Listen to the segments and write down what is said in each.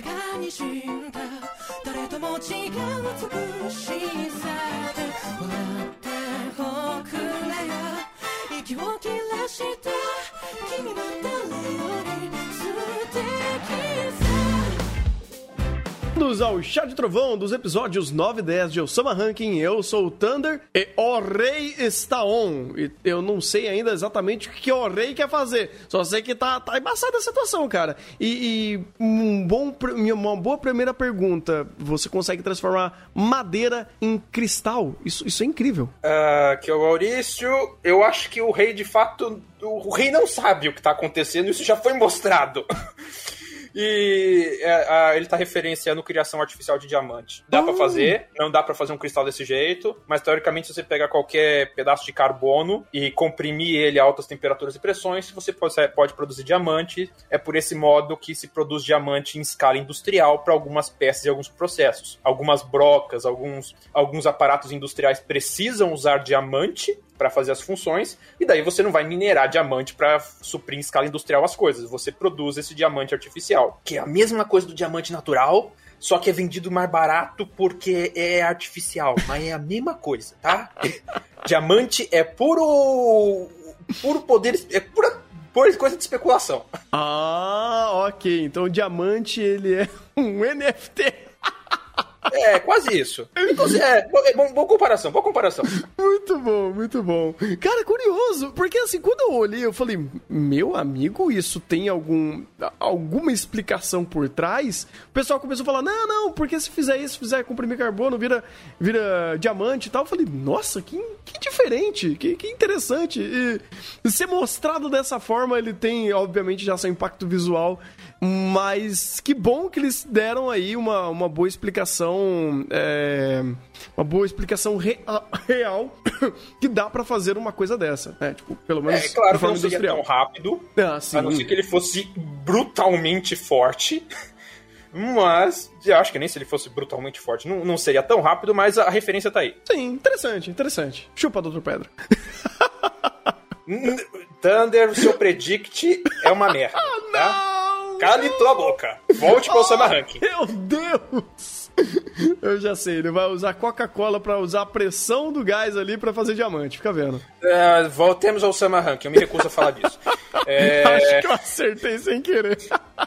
がにじんだ誰とも違う美しさで笑っておくれよ息を切らした君は誰より素敵さ Bem-vindos ao Chá de Trovão dos episódios 9 e 10 de Osama Ranking. Eu sou o Thunder e o rei está on. E eu não sei ainda exatamente o que o rei quer fazer. Só sei que tá embaçada a situação, cara. E uma boa primeira pergunta. Você consegue transformar madeira em cristal? Isso é incrível. Que é o Maurício. Eu acho que o rei, de fato... O rei não sabe o que tá acontecendo. Isso já foi mostrado. E ele tá referenciando criação artificial de diamante. Dá pra fazer, não dá pra fazer um cristal desse jeito, mas teoricamente se você pegar qualquer pedaço de carbono e comprimir ele a altas temperaturas e pressões, você pode produzir diamante. É por esse modo que se produz diamante em escala industrial para algumas peças e alguns processos. Algumas brocas, alguns aparatos industriais precisam usar diamante para fazer as funções, e daí você não vai minerar diamante para suprir em escala industrial as coisas. Você produz esse diamante artificial, que é a mesma coisa do diamante natural, só que é vendido mais barato porque é artificial, mas é a mesma coisa, tá? Diamante é puro poder, é pura coisa de especulação. Ok. Então o diamante, ele é um NFT. É, quase isso. Então, boa comparação. Muito bom. Cara, curioso, porque assim, quando eu olhei, eu falei, meu amigo, isso tem alguma explicação por trás? O pessoal começou a falar, não, porque se fizer isso, se fizer comprimir carbono, vira diamante e tal. Eu falei, nossa, que diferente, que interessante. E ser mostrado dessa forma, ele tem, obviamente, já seu impacto visual, mas que bom que eles deram aí uma boa explicação, uma boa explicação real que dá pra fazer uma coisa dessa, né? Tipo, pelo menos claro de forma que não seria industrial. tão rápido, Sim. a não ser que ele fosse brutalmente forte, mas eu acho que nem se ele fosse brutalmente forte não seria tão rápido, mas a referência tá aí. Sim, interessante. Chupa, Dr. Pedro. Thunder, o seu predict é uma merda, tá? Cale tua boca. Volte para o Osama Ranking. Meu Deus! Eu já sei, ele vai usar Coca-Cola pra usar a pressão do gás ali pra fazer diamante, fica vendo. Voltemos ao Osama Ranking, eu me recuso a falar disso. Acho que eu acertei sem querer.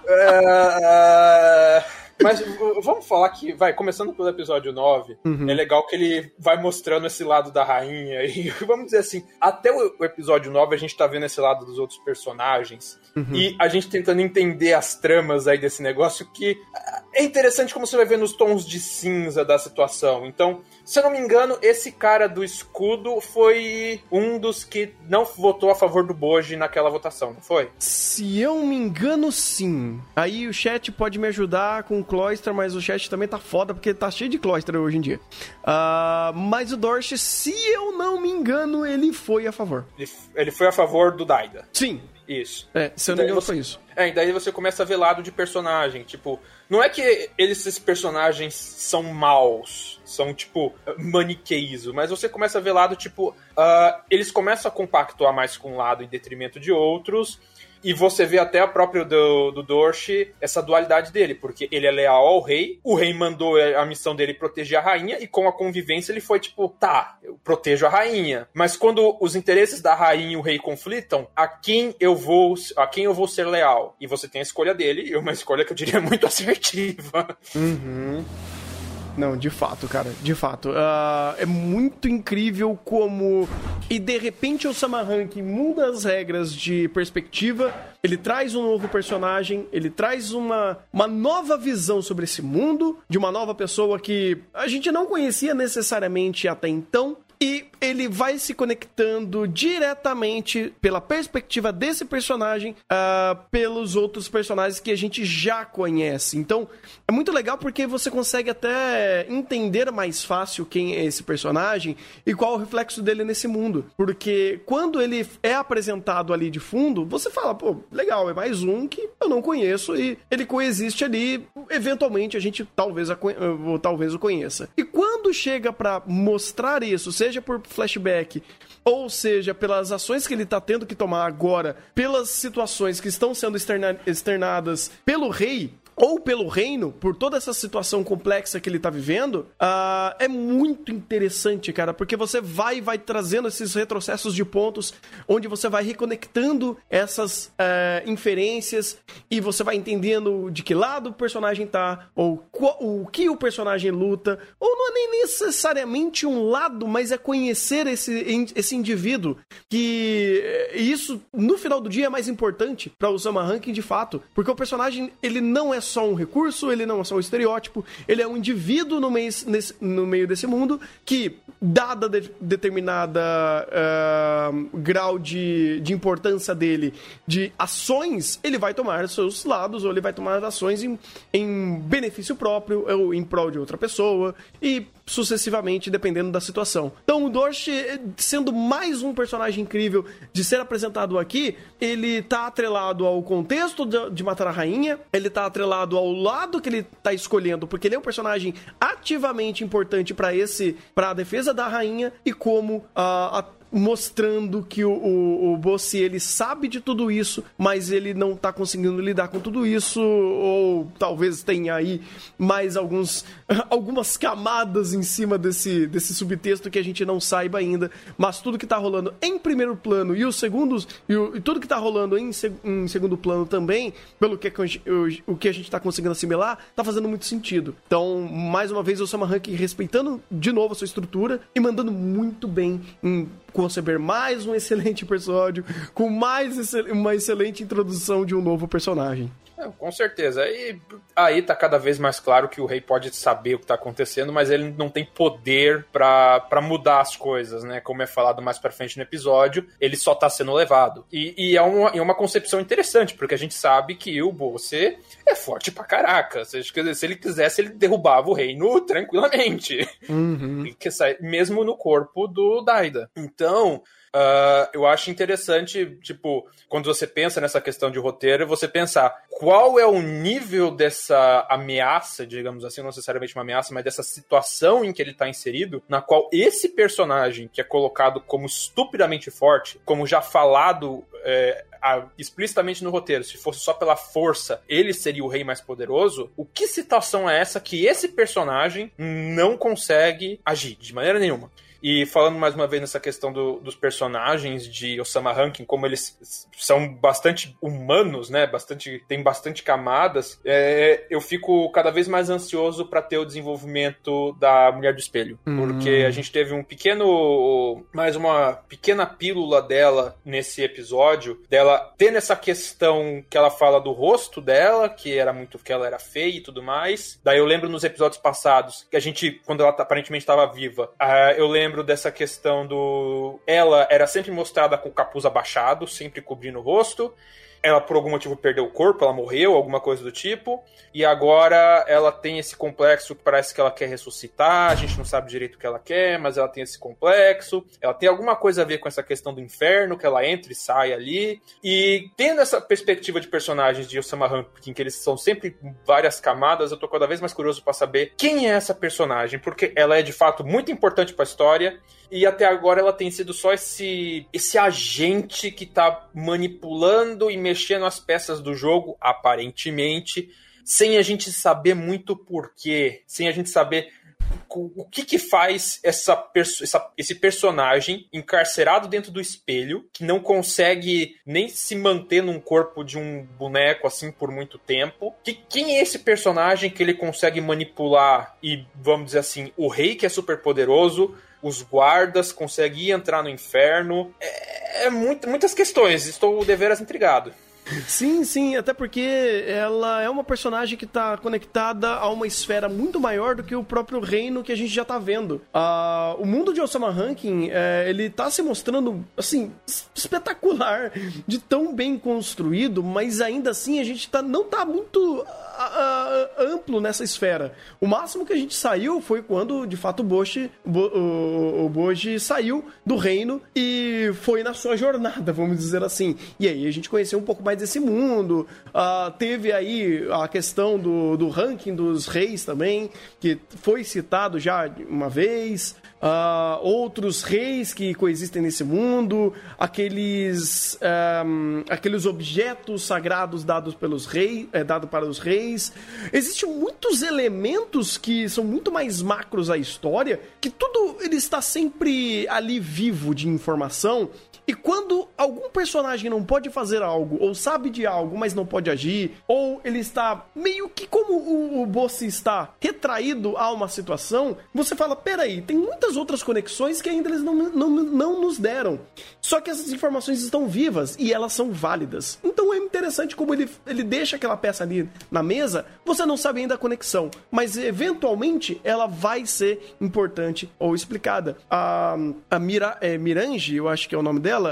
Mas vamos falar que, começando pelo episódio 9, é legal que ele vai mostrando esse lado da rainha, e vamos dizer assim, até o episódio 9 a gente tá vendo esse lado dos outros personagens, e a gente tentando entender as tramas aí desse negócio, que é interessante como você vai ver nos tons de cinza da situação. Então, se eu não me engano, esse cara do escudo foi um dos que não votou a favor do Bojji naquela votação, não foi? Se eu me engano, sim. Aí o chat pode me ajudar com o Cloyster, mas o chat também tá foda, porque tá cheio de Cloyster hoje em dia. Mas o Dorsch, se eu não me engano, ele foi a favor. Ele foi a favor do Daida. Sim. Isso. Se eu não me engano, foi isso. E daí você começa a ver lado de personagem, tipo... Não é que esses personagens são maus, são, tipo, maniqueísmo, mas você começa a ver lado, tipo... eles começam a compactuar mais com um lado em detrimento de outros... E você vê até a própria do Dorsch, essa dualidade dele, porque ele é leal ao rei, o rei mandou a missão dele proteger a rainha, e com a convivência ele foi tipo, tá, eu protejo a rainha, mas quando os interesses da rainha e o rei conflitam, a quem eu vou ser leal? E você tem a escolha dele, e uma escolha que eu diria muito assertiva. Não, de fato, cara, de fato. É muito incrível como... E de repente o Osama Ranking muda as regras de perspectiva, ele traz um novo personagem, ele traz uma nova visão sobre esse mundo, de uma nova pessoa que a gente não conhecia necessariamente até então, e ele vai se conectando diretamente pela perspectiva desse personagem pelos outros personagens que a gente já conhece. Então, é muito legal porque você consegue até entender mais fácil quem é esse personagem e qual é o reflexo dele nesse mundo. Porque quando ele é apresentado ali de fundo, você fala, pô, legal, é mais um que eu não conheço e ele coexiste ali. Eventualmente, a gente talvez o conheça. E quando chega pra mostrar isso, seja por flashback, ou seja, pelas ações que ele tá tendo que tomar agora, pelas situações que estão sendo externadas pelo rei, ou pelo reino, por toda essa situação complexa que ele tá vivendo, é muito interessante, cara, porque você vai trazendo esses retrocessos de pontos, onde você vai reconectando essas inferências, e você vai entendendo de que lado o personagem tá, ou o que o personagem luta, ou não é nem necessariamente um lado, mas é conhecer esse indivíduo, que isso, no final do dia, é mais importante pra Osama Rankin, de fato, porque o personagem, ele não é só um recurso, ele não é só um estereótipo, ele é um indivíduo no meio desse mundo, que, dada determinada grau de importância dele, de ações, ele vai tomar seus lados, ou ele vai tomar ações em benefício próprio, ou em prol de outra pessoa, e sucessivamente, dependendo da situação. Então, o Dorsch, sendo mais um personagem incrível de ser apresentado aqui, ele tá atrelado ao contexto de matar a rainha, ele tá atrelado ao lado que ele tá escolhendo, porque ele é um personagem ativamente importante pra a defesa da rainha, e como mostrando que o Bossi, ele sabe de tudo isso, mas ele não tá conseguindo lidar com tudo isso, ou talvez tenha aí mais algumas camadas em cima desse subtexto que a gente não saiba ainda, mas tudo que tá rolando em primeiro plano e e tudo que tá rolando em segundo plano também, pelo que o que a gente tá conseguindo assimilar, tá fazendo muito sentido. Então, mais uma vez, o Osama Rankin respeitando de novo a sua estrutura e mandando muito bem em conceber mais um excelente episódio, com uma excelente introdução de um novo personagem. Com certeza. E aí tá cada vez mais claro que o rei pode saber o que tá acontecendo, mas ele não tem poder pra mudar as coisas, né? Como é falado mais pra frente no episódio, ele só tá sendo levado. E é uma concepção interessante, porque a gente sabe que o Bossi é forte pra caraca. Se ele quisesse, ele derrubava o reino tranquilamente. Uhum. Mesmo no corpo do Daida. Então, eu acho interessante, tipo, quando você pensa nessa questão de roteiro, você pensar qual é o nível dessa ameaça, digamos assim, não necessariamente uma ameaça, mas dessa situação em que ele está inserido, na qual esse personagem, que é colocado como estupidamente forte, como já falado explicitamente no roteiro, se fosse só pela força, ele seria o rei mais poderoso, o que situação é essa que esse personagem não consegue agir de maneira nenhuma? E falando mais uma vez nessa questão dos personagens de Osama Rankin, como eles são bastante humanos, né? Tem bastante camadas, eu fico cada vez mais ansioso para ter o desenvolvimento da Mulher do Espelho. Porque a gente teve mais uma pequena pílula dela nesse episódio, dela tendo essa questão que ela fala do rosto dela, que ela era feia e tudo mais. Daí eu lembro nos episódios passados, que a gente, quando ela aparentemente estava viva, eu lembro dessa questão ela era sempre mostrada com o capuz abaixado, sempre cobrindo o rosto. Ela, por algum motivo, perdeu o corpo, ela morreu, alguma coisa do tipo. E agora ela tem esse complexo que parece que ela quer ressuscitar. A gente não sabe direito o que ela quer, mas ela tem esse complexo. Ela tem alguma coisa a ver com essa questão do inferno, que ela entra e sai ali. E tendo essa perspectiva de personagens de Osama Rankin, que eles são sempre várias camadas, eu tô cada vez mais curioso pra saber quem é essa personagem, porque ela é, de fato, muito importante pra história. E até agora ela tem sido só esse agente que tá manipulando e mexendo as peças do jogo, aparentemente, sem a gente saber muito porquê, sem a gente saber o que faz esse personagem encarcerado dentro do espelho, que não consegue nem se manter num corpo de um boneco assim por muito tempo. Quem é esse personagem que ele consegue manipular e, vamos dizer assim, o rei que é super poderoso, os guardas, conseguem entrar no inferno? Muitas questões, estou deveras intrigado. Sim, até porque ela é uma personagem que tá conectada a uma esfera muito maior do que o próprio reino que a gente já tá vendo. O mundo de Osama Rankin, ele tá se mostrando, assim, espetacular, de tão bem construído, mas ainda assim a gente não tá muito amplo nessa esfera. O máximo que a gente saiu foi quando, de fato, o Boji saiu do reino e foi na sua jornada, vamos dizer assim. E aí a gente conheceu um pouco mais mais desse mundo. Teve aí a questão do ranking dos reis também, que foi citado já uma vez. Outros reis que coexistem nesse mundo, aqueles objetos sagrados dados para os reis. Existem muitos elementos que são muito mais macros à história, que tudo ele está sempre ali vivo de informação. E quando algum personagem não pode fazer algo, ou sabe de algo, mas não pode agir, ou ele está meio que como o boss está retraído a uma situação, você fala, peraí, tem muitas outras conexões que ainda eles não nos deram. Só que essas informações estão vivas e elas são válidas. Então é interessante como ele deixa aquela peça ali na mesa, você não sabe ainda a conexão, mas eventualmente ela vai ser importante ou explicada. A Mirange, eu acho que é o nome dela,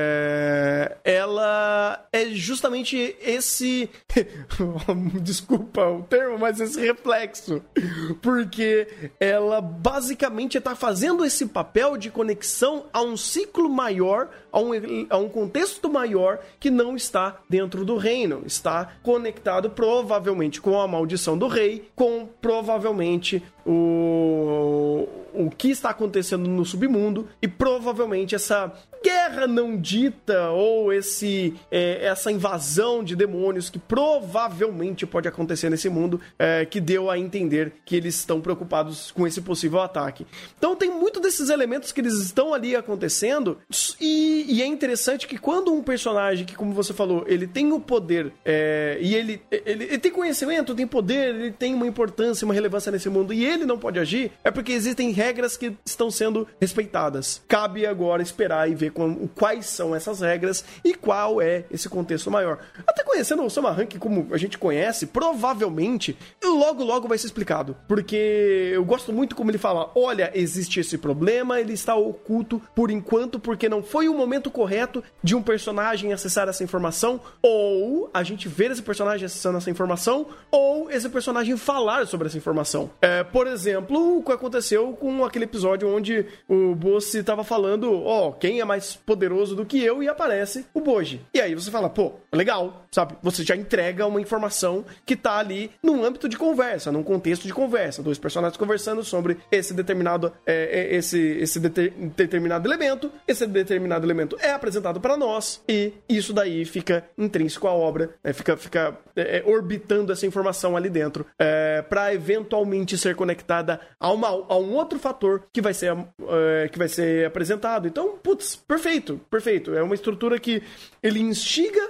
ela é justamente esse desculpa o termo, mas esse reflexo, porque ela basicamente está fazendo esse papel de conexão a um ciclo maior, a um contexto maior que não está dentro do reino, está conectado provavelmente com a maldição do rei, com provavelmente o que está acontecendo no submundo e provavelmente essa guerra não dita ou essa invasão de demônios que provavelmente pode acontecer nesse mundo, que deu a entender que eles estão preocupados com esse possível ataque. Então tem muito desses elementos que eles estão ali acontecendo e é interessante que quando um personagem que, como você falou, ele tem o poder e ele tem conhecimento, tem poder, ele tem uma importância, uma relevância nesse mundo e ele não pode agir, é porque existem regras que estão sendo respeitadas. Cabe agora esperar e ver quais são essas regras e qual é esse contexto maior. Até conhecendo o Samarank como a gente conhece, provavelmente logo vai ser explicado, porque eu gosto muito como ele fala, olha, existe esse problema, ele está oculto por enquanto porque não foi o momento correto de um personagem acessar essa informação, ou a gente ver esse personagem acessando essa informação, ou esse personagem falar sobre essa informação. Por exemplo, o que aconteceu com aquele episódio onde o boss estava falando, quem é mais poderoso do que eu, e aparece o Boji. E aí você fala, pô, legal, sabe? Você já entrega uma informação que tá ali num âmbito de conversa, num contexto de conversa, dois personagens conversando sobre esse determinado determinado elemento, esse determinado elemento é apresentado para nós, e isso daí fica intrínseco à obra, fica orbitando essa informação ali dentro, para eventualmente ser conectada a um outro fator que vai ser apresentado. Então, putz, perfeito. É uma estrutura que ele instiga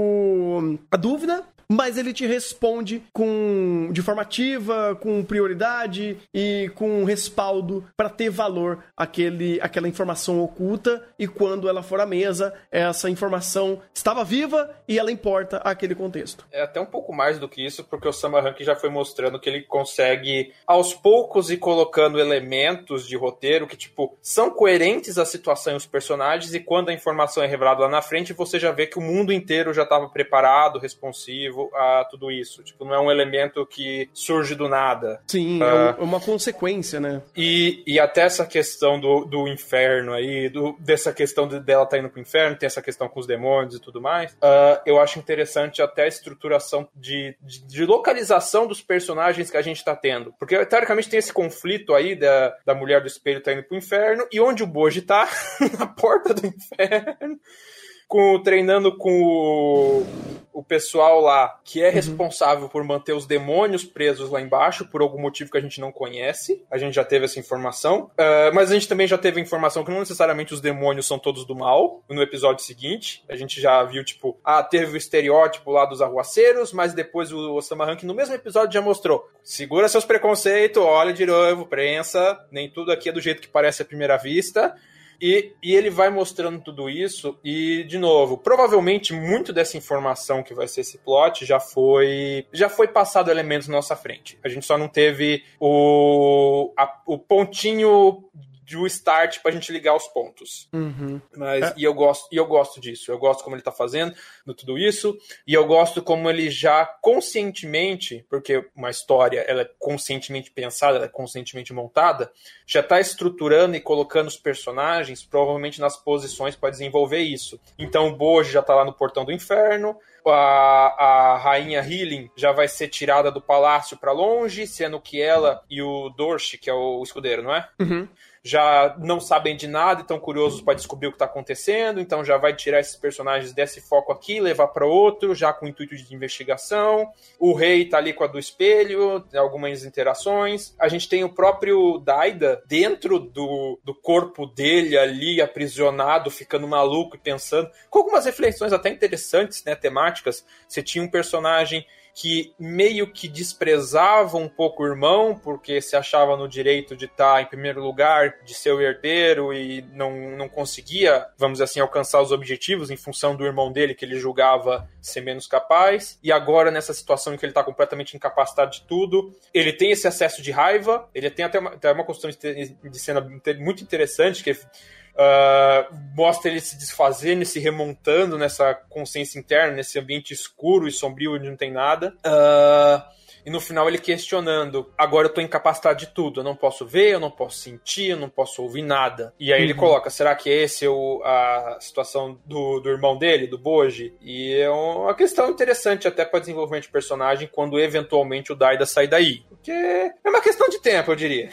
a dúvida, mas ele te responde de forma ativa, com prioridade e com respaldo para ter valor aquela informação oculta, e quando ela for à mesa, essa informação estava viva e ela importa àquele contexto. É até um pouco mais do que isso, porque o Samarank já foi mostrando que ele consegue, aos poucos, ir colocando elementos de roteiro que, são coerentes à situação e aos personagens, e quando a informação é revelada lá na frente, você já vê que o mundo inteiro já estava preparado, responsivo a tudo isso. Não é um elemento que surge do nada. Sim, é uma consequência, né? E até essa questão do inferno aí, dessa questão dela tá indo pro inferno, tem essa questão com os demônios e tudo mais, eu acho interessante até a estruturação de localização dos personagens que a gente tá tendo. Porque, teoricamente, tem esse conflito aí da mulher do espelho tá indo pro inferno, e onde o Boji tá? Na porta do inferno. Treinando com o pessoal lá, que é responsável por manter os demônios presos lá embaixo, por algum motivo que a gente não conhece. A gente já teve essa informação. Mas a gente também já teve a informação que não necessariamente os demônios são todos do mal. No episódio seguinte, a gente já viu, teve o estereótipo lá dos arruaceiros, mas depois o Samarank, no mesmo episódio, já mostrou: segura seus preconceitos, olha de novo, prensa, nem tudo aqui é do jeito que parece à primeira vista. E ele vai mostrando tudo isso, e, de novo, provavelmente muito dessa informação que vai ser esse plot já foi passado elementos na nossa frente. A gente só não teve o pontinho do start pra gente ligar os pontos. E eu gosto disso. Eu gosto como ele tá fazendo tudo isso, e eu gosto como ele já conscientemente, porque uma história ela é conscientemente pensada, ela é conscientemente montada, já tá estruturando e colocando os personagens provavelmente nas posições para desenvolver isso. Então o Boji já tá lá no portão do inferno, a rainha Healing já vai ser tirada do palácio pra longe, sendo que ela e o Dorshi, que é o escudeiro, não é? Uhum. Já não sabem de nada e estão curiosos para descobrir o que está acontecendo, então já vai tirar esses personagens desse foco aqui, levar para outro, já com o intuito de investigação. O rei tá ali com a do espelho, tem algumas interações. A gente tem o próprio Daida dentro do corpo dele ali, aprisionado, ficando maluco e pensando, com algumas reflexões até interessantes, né, temáticas. Você tinha um personagem que meio que desprezava um pouco o irmão, porque se achava no direito de estar em primeiro lugar, de ser o herdeiro, e não conseguia, vamos dizer assim, alcançar os objetivos em função do irmão dele, que ele julgava ser menos capaz. E agora, nessa situação em que ele está completamente incapacitado de tudo, ele tem esse acesso de raiva, ele tem até uma construção de cena muito interessante, que mostra ele se desfazendo, se remontando nessa consciência interna, nesse ambiente escuro e sombrio onde não tem nada. E no final ele questionando, agora eu tô incapacitado de tudo, eu não posso ver, eu não posso sentir, eu não posso ouvir nada. E aí ele coloca, será que esse é a situação do irmão dele, do Boji? E é uma questão interessante até para desenvolvimento de personagem quando eventualmente o Daida sair daí. Porque é uma questão de tempo, eu diria.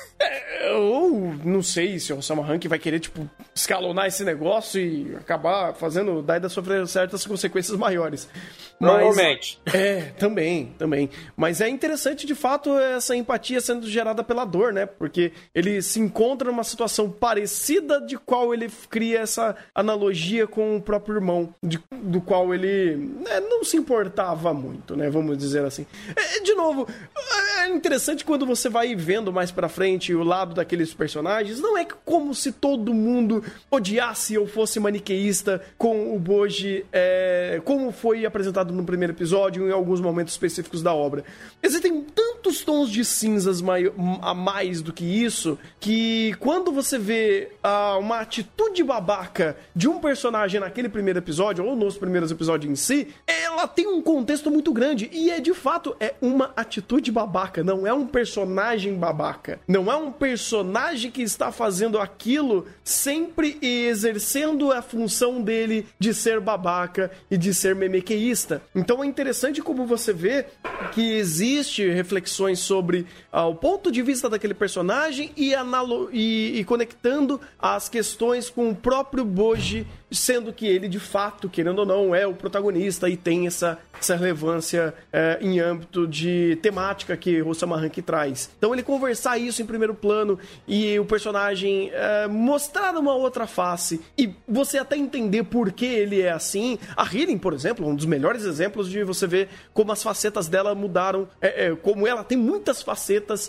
Ou não sei se o Osama Rankin vai querer, tipo, escalonar esse negócio e acabar fazendo o Daida sofrer certas consequências maiores. Normalmente. Também. Mas é interessante, de fato, essa empatia sendo gerada pela dor, né? Porque ele se encontra numa situação parecida de qual ele cria essa analogia com o próprio irmão, do qual ele não se importava muito, né? Vamos dizer assim. De novo, é interessante quando você vai vendo mais pra frente o lado daqueles personagens, não é como se todo mundo odiasse ou fosse maniqueísta com o Boji, como foi apresentado no primeiro episódio, em alguns momentos específicos da obra. Existem tantos tons de cinzas a mais do que isso, que quando você vê uma atitude babaca de um personagem naquele primeiro episódio, ou nos primeiros episódios em si, ela tem um contexto muito grande, e de fato é uma atitude babaca, não é um personagem babaca, não é um personagem que está fazendo aquilo sempre e exercendo a função dele de ser babaca e de ser memequeísta. Então é interessante como você vê que existe reflexões sobre o ponto de vista daquele personagem e conectando as questões com o próprio Boji, sendo que ele de fato, querendo ou não, é o protagonista e tem essa relevância em âmbito de temática que Osama Rankin traz. Então ele conversar isso em primeiro plano e o personagem mostrar uma outra face e você até entender por que ele é assim. A Healing, por exemplo, um dos melhores exemplos de você ver como as facetas dela mudaram, como ela tem muitas facetas,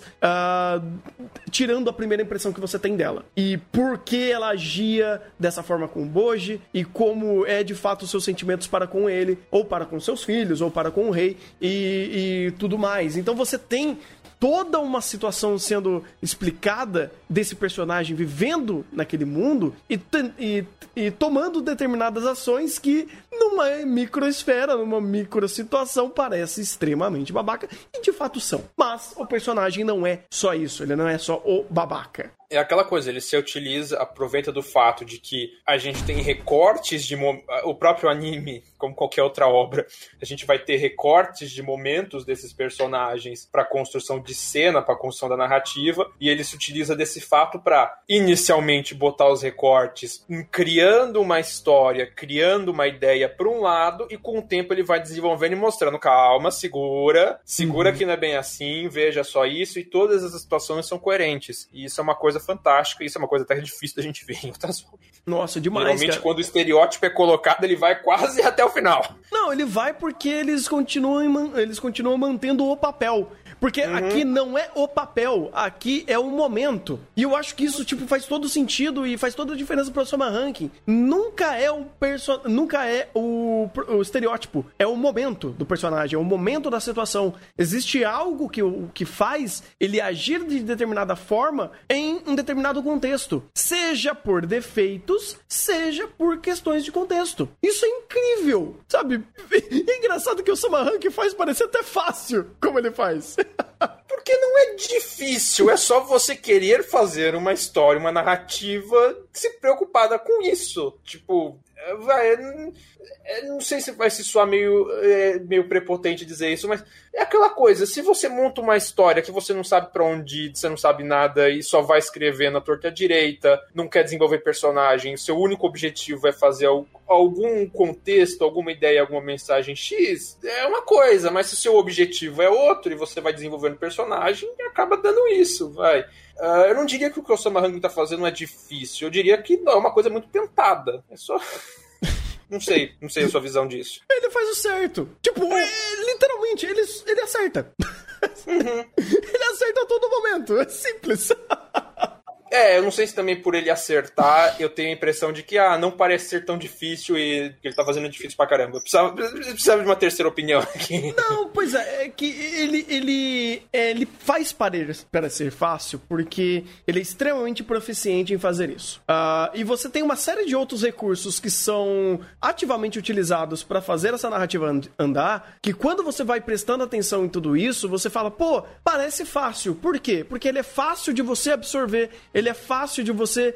tirando a primeira impressão que você tem dela. E por que ela agia dessa forma com o Boji e como é de fato os seus sentimentos para com ele, ou para com seus filhos, ou para com o rei e tudo mais. Então você tem toda uma situação sendo explicada desse personagem vivendo naquele mundo e tomando determinadas ações que numa microesfera, numa microsituação parece extremamente babaca, e de fato são. Mas o personagem não é só isso, ele não é só o babaca. É aquela coisa, ele se aproveita do fato de que a gente tem recortes o próprio anime, como qualquer outra obra, a gente vai ter recortes de momentos desses personagens para construção de cena, para construção da narrativa, e ele se utiliza desse fato para inicialmente botar os recortes criando uma história, criando uma ideia para um lado, e com o tempo ele vai desenvolvendo e mostrando, calma, segura que não é bem assim, veja só isso, e todas as situações são coerentes, e isso é uma coisa fantástica, isso é uma coisa até difícil da gente ver em outras obras. Nossa, demais, geralmente, cara. Quando o estereótipo é colocado, ele vai quase até o final. Não, ele vai porque eles continuam mantendo o papel. Porque aqui não é o papel, aqui é o momento. E eu acho que isso, faz todo sentido e faz toda a diferença pro Osama Rankin. Nunca é o estereótipo, é o momento do personagem, é o momento da situação. Existe algo que faz ele agir de determinada forma em um determinado contexto. Seja por defeitos, seja por questões de contexto. Isso é incrível, sabe? É engraçado que o Osama Rankin faz parecer até fácil como ele faz. Porque não é difícil, é só você querer fazer uma história, uma narrativa se preocupada com isso. não sei se vai se soar meio prepotente dizer isso, mas é aquela coisa, se você monta uma história que você não sabe pra onde ir, você não sabe nada e só vai escrevendo à torta à direita, não quer desenvolver personagem, seu único objetivo é fazer algum contexto, alguma ideia, alguma mensagem X, é uma coisa, mas se o seu objetivo é outro e você vai desenvolvendo personagem, acaba dando isso, vai. Eu não diria que o Osama Rankin tá fazendo é difícil, eu diria que não, é uma coisa muito tentada, é só... Não sei a sua visão disso. Ele faz o certo. Tipo, literalmente, ele acerta. Uhum. Ele acerta a todo momento. É simples. Eu não sei se também por ele acertar, eu tenho a impressão de que, não parece ser tão difícil e que ele tá fazendo difícil pra caramba. Precisava de uma terceira opinião aqui. Não, pois é que ele faz parecer fácil porque ele é extremamente proficiente em fazer isso. E você tem uma série de outros recursos que são ativamente utilizados pra fazer essa narrativa andar, que quando você vai prestando atenção em tudo isso, você fala, pô, parece fácil. Por quê? Porque ele é fácil de você absorver, ele é fácil de você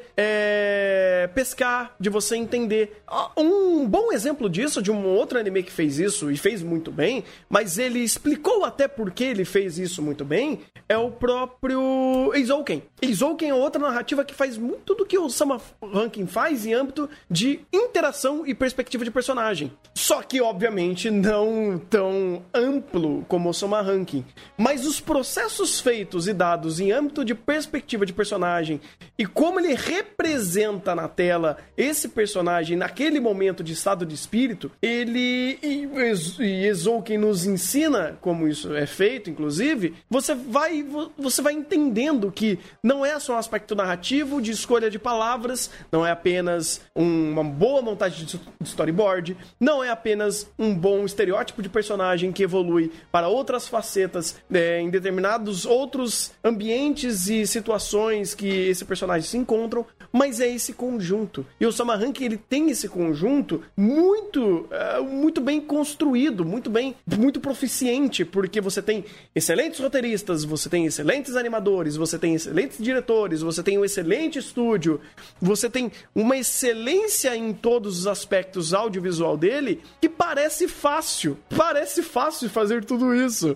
pescar, de você entender. Um bom exemplo disso, de um outro anime que fez isso, e fez muito bem, mas ele explicou até por que ele fez isso muito bem, é o próprio Eizouken. Eizouken é outra narrativa que faz muito do que o Osama Rankin faz em âmbito de interação e perspectiva de personagem. Só que, obviamente, não tão amplo como o Osama Rankin. Mas os processos feitos e dados em âmbito de perspectiva de personagem e como ele representa na tela esse personagem naquele momento de estado de espírito, ele e Eizouken nos ensina como isso é feito, inclusive, você vai entendendo que não é só um aspecto narrativo de escolha de palavras, não é apenas uma boa montagem de storyboard, não é apenas um bom estereótipo de personagem que evolui para outras facetas em determinados outros ambientes e situações que esse personagem se encontram, mas é esse conjunto. E o Osama Rankin, ele tem esse conjunto muito bem construído, muito proficiente, porque você tem excelentes roteiristas, você tem excelentes animadores, você tem excelentes diretores, você tem um excelente estúdio, você tem uma excelência em todos os aspectos audiovisual dele, que parece fácil fazer tudo isso.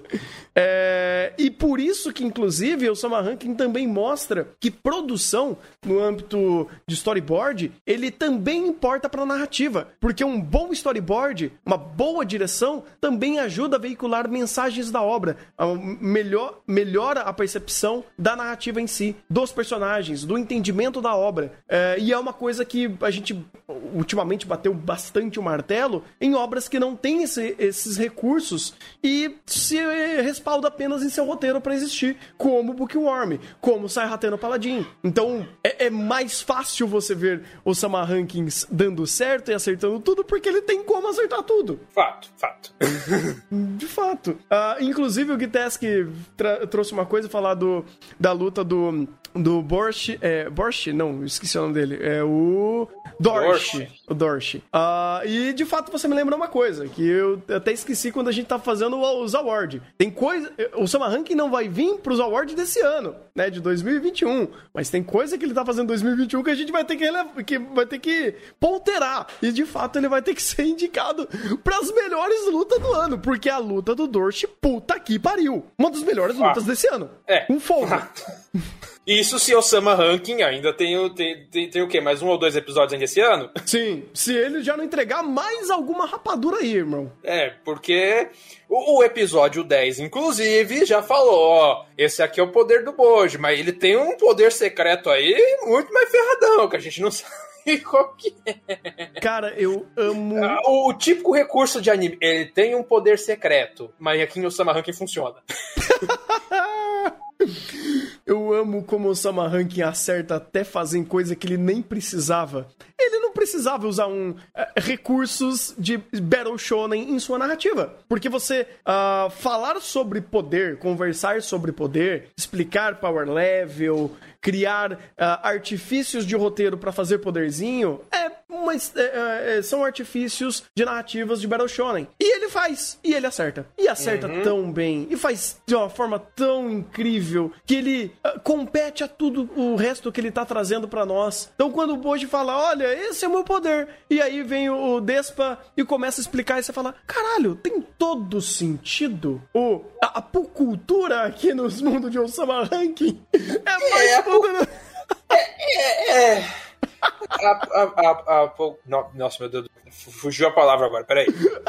E por isso que, inclusive, o Osama Rankin também mostra que produção, no âmbito de storyboard, ele também importa para a narrativa, porque um bom storyboard, uma boa direção, também ajuda a veicular mensagens da obra, melhora a percepção da narrativa em si, dos personagens, do entendimento da obra, e é uma coisa que a gente ultimamente bateu bastante o martelo em obras que não têm esses recursos e se respalda apenas em seu roteiro para existir, como Bookworm, como Saihaten no Paladin. Então é mais fácil você ver o Osama Rankin dando certo e acertando tudo, porque ele tem como acertar tudo. Fato. De fato. Inclusive o Gitesk trouxe uma coisa, falar da luta do Borsch. Borsch? Não, esqueci o nome dele. É o Dorsch. O Dorsch. E de fato você me lembra uma coisa, que eu até esqueci quando a gente tá fazendo os awards. Tem coisa... O Osama Rankin não vai vir pros awards desse ano, né? De 2021. Mas tem coisa que ele tá fazendo em 2021 que a gente vai ter que ponderar. E de fato ele vai ter que ser indicado pras melhores lutas do ano. Porque a luta do Dorsch, puta que pariu. Uma das melhores lutas desse ano. Com fogo. Isso se Osama Rankin ainda tem o quê? Mais 1 ou 2 episódios ainda esse ano? Sim, se ele já não entregar mais alguma rapadura aí, irmão. Porque o episódio 10, inclusive, já falou, esse aqui é o poder do Boji, mas ele tem um poder secreto aí muito mais ferradão, que a gente não sabe qual que é. Cara, eu amo... O típico recurso de anime, ele tem um poder secreto, mas aqui no Osama Rankin funciona. Eu amo como o Osama Rankin acerta até fazer coisa que ele nem precisava. Ele não precisava usar recursos de Battle Shonen em sua narrativa. Porque você falar sobre poder, conversar sobre poder, explicar power level, criar artifícios de roteiro pra fazer poderzinho, é são artifícios de narrativas de Battle Shonen. E ele faz, e ele acerta. E acerta tão bem, e faz de uma forma tão incrível, que ele compete a tudo o resto que ele tá trazendo pra nós. Então quando o Boji fala, olha, esse é o meu poder, e aí vem o Despa e começa a explicar, e você fala, caralho, tem todo sentido. A apocultura aqui nos mundos de Osama Ranking é mais Nossa, meu Deus, fugiu a palavra agora, peraí.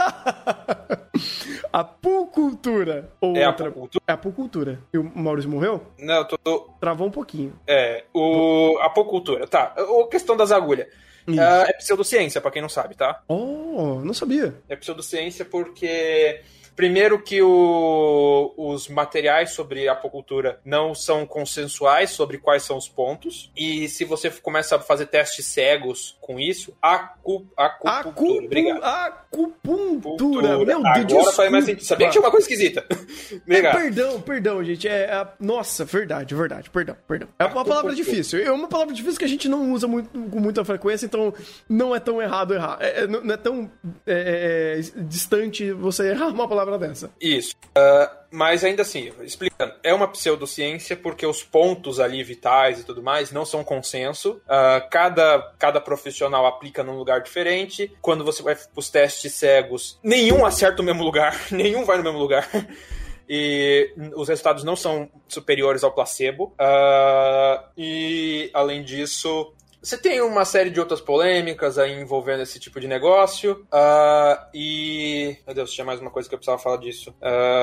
Apocultura. Apocultura? É apocultura. E o Maurício morreu? Não, eu tô... Travou um pouquinho. Apocultura, tá. A questão das agulhas. É pseudociência, pra quem não sabe, tá? Oh, não sabia. É pseudociência porque... Primeiro que os materiais sobre apocultura não são consensuais sobre quais são os pontos. E se você começa a fazer testes cegos com isso, acupuntura. Obrigado. Acupuntura. Meu Deus, agora faz mais sentido. Sabia que tinha uma coisa esquisita. Obrigado. Perdão, gente. Nossa, verdade. Perdão. É uma palavra difícil. É uma palavra difícil que a gente não usa com muita frequência, então não é tão errado errar. Não é tão distante você errar uma palavra dessa. Isso. Mas ainda assim, explicando, é uma pseudociência porque os pontos ali vitais e tudo mais não são consenso. Cada profissional aplica num lugar diferente. Quando você vai pros testes cegos, nenhum acerta o mesmo lugar, nenhum vai no mesmo lugar. E os resultados não são superiores ao placebo. E, além disso... Você tem uma série de outras polêmicas aí envolvendo esse tipo de negócio. Meu Deus, tinha mais uma coisa que eu precisava falar disso.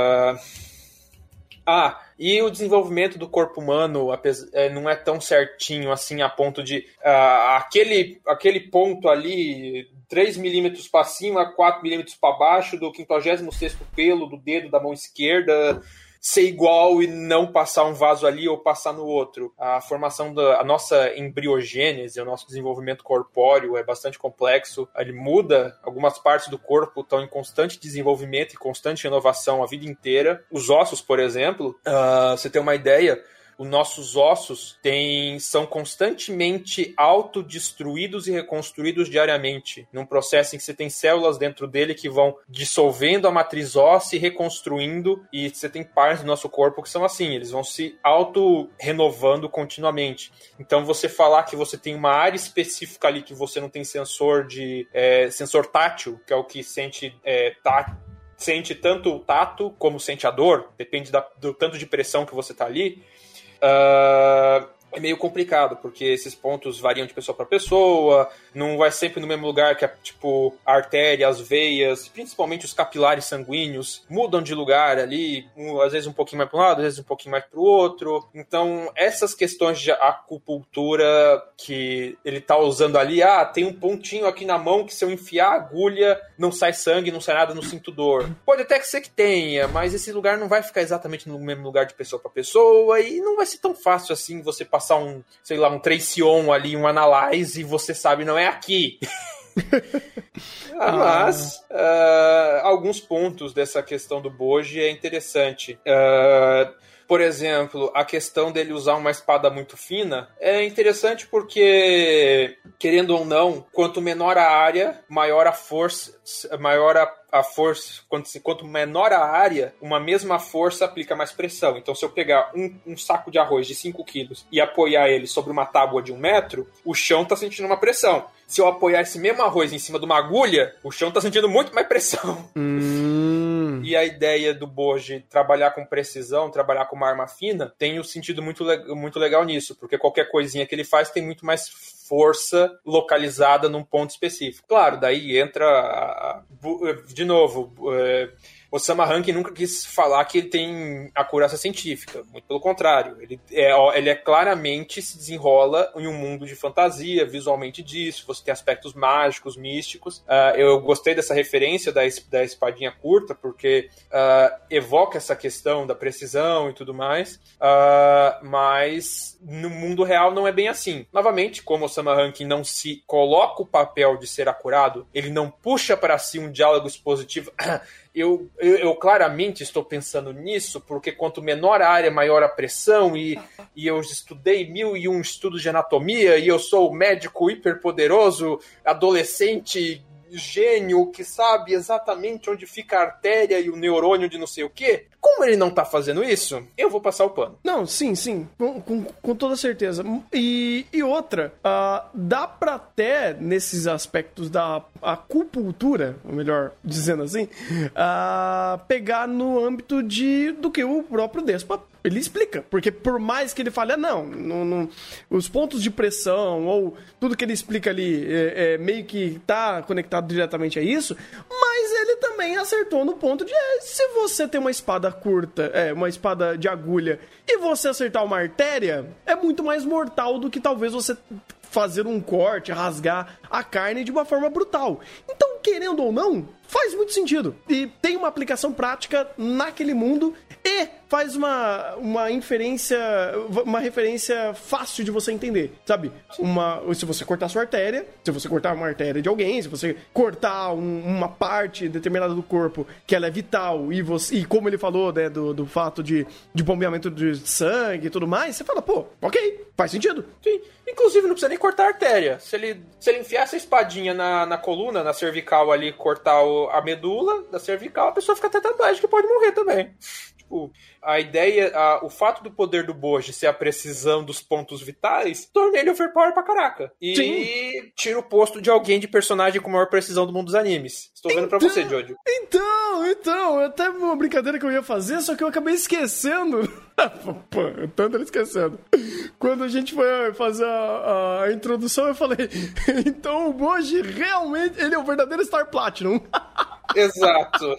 E o desenvolvimento do corpo humano não é tão certinho assim a ponto de... aquele ponto ali, 3 milímetros para cima, 4 milímetros para baixo, do 56º pelo do dedo da mão esquerda... ser igual e não passar um vaso ali ou passar no outro. A formação a nossa embriogênese, o nosso desenvolvimento corpóreo é bastante complexo. Ele muda, algumas partes do corpo estão em constante desenvolvimento e constante renovação a vida inteira. Os ossos, por exemplo, você tem uma ideia... Os nossos ossos são constantemente autodestruídos e reconstruídos diariamente, num processo em que você tem células dentro dele que vão dissolvendo a matriz óssea e reconstruindo, e você tem partes do nosso corpo que são assim, eles vão se auto-renovando continuamente. Então você falar que você tem uma área específica ali que você não tem sensor tátil, que é o que sente sente tanto o tato como sente a dor, depende do tanto de pressão que você está ali, é meio complicado, porque esses pontos variam de pessoa para pessoa, não vai sempre no mesmo lugar, que é tipo a artéria, as veias, principalmente os capilares sanguíneos, mudam de lugar ali, às vezes um pouquinho mais para um lado, às vezes um pouquinho mais para o outro. Então, essas questões de acupuntura que ele tá usando ali, tem um pontinho aqui na mão que se eu enfiar a agulha, não sai sangue, não sai nada, não sinto dor. Pode até que ser que tenha, mas esse lugar não vai ficar exatamente no mesmo lugar de pessoa para pessoa, e não vai ser tão fácil assim você passar um Tracion ali, um Analyze, e você sabe, não é aqui. Mas alguns pontos dessa questão do Boji é interessante. Por exemplo, a questão dele usar uma espada muito fina é interessante porque, querendo ou não, quanto menor a área, maior a força, quanto menor a área, uma mesma força aplica mais pressão. Então, se eu pegar um saco de arroz de 5 quilos e apoiar ele sobre uma tábua de 1 metro, o chão está sentindo uma pressão. Se eu apoiar esse mesmo arroz em cima de uma agulha, o chão está sentindo muito mais pressão. E a ideia do Boji trabalhar com precisão, trabalhar com uma arma fina, tem um sentido muito legal nisso, porque qualquer coisinha que ele faz tem muito mais força localizada num ponto específico. Claro, daí entra, de novo, Osama Rankin nunca quis falar que ele tem acurácia científica, muito pelo contrário, ele claramente se desenrola em um mundo de fantasia, visualmente disso, você tem aspectos mágicos, místicos. Eu gostei dessa referência da espadinha curta, porque evoca essa questão da precisão e tudo mais, mas no mundo real não é bem assim. Novamente, como Osama Rankin não se coloca o papel de ser acurado, ele não puxa para si um diálogo expositivo, eu claramente estou pensando nisso, porque quanto menor a área, maior a pressão, e eu estudei 1001 estudos de anatomia, e eu sou médico hiperpoderoso, adolescente gênio que sabe exatamente onde fica a artéria e o neurônio de não sei o quê. Como ele não tá fazendo isso, eu vou passar o pano. Não, sim. Com toda certeza. E outra, dá pra até, nesses aspectos da acupuntura, ou melhor dizendo assim, pegar no âmbito do que o próprio Despa ele explica. Porque por mais que ele fale, não, os pontos de pressão ou tudo que ele explica ali meio que tá conectado diretamente a isso, mas ele também acertou no ponto de se você tem uma espada curta, uma espada de agulha, e você acertar uma artéria, é muito mais mortal do que talvez você fazer um corte, rasgar a carne de uma forma brutal. Então, querendo ou não, faz muito sentido. E tem uma aplicação prática naquele mundo e faz uma referência fácil de você entender, sabe? Se você cortar sua artéria, se você cortar uma artéria de alguém, se você cortar uma parte determinada do corpo que ela é vital e como ele falou, né, do fato de bombeamento de sangue e tudo mais, você fala, pô, ok, faz sentido. Sim. Inclusive, não precisa nem cortar a artéria. Se ele enfiar essa espadinha na coluna, na cervical ali, cortar a medula da cervical, a pessoa fica tetraplégica e pode morrer também. Tipo, a ideia, o fato do poder do Boji ser a precisão dos pontos vitais, torna ele overpower pra caraca. E Sim. Tira o posto de alguém de personagem com maior precisão do mundo dos animes. Estou vendo pra você, Jojo. Então, até uma brincadeira que eu ia fazer, só que eu acabei esquecendo. Pô, eu tanto esquecendo. Quando a gente foi fazer a introdução, eu falei, então o Boji realmente, ele é o verdadeiro Star Platinum. Exato.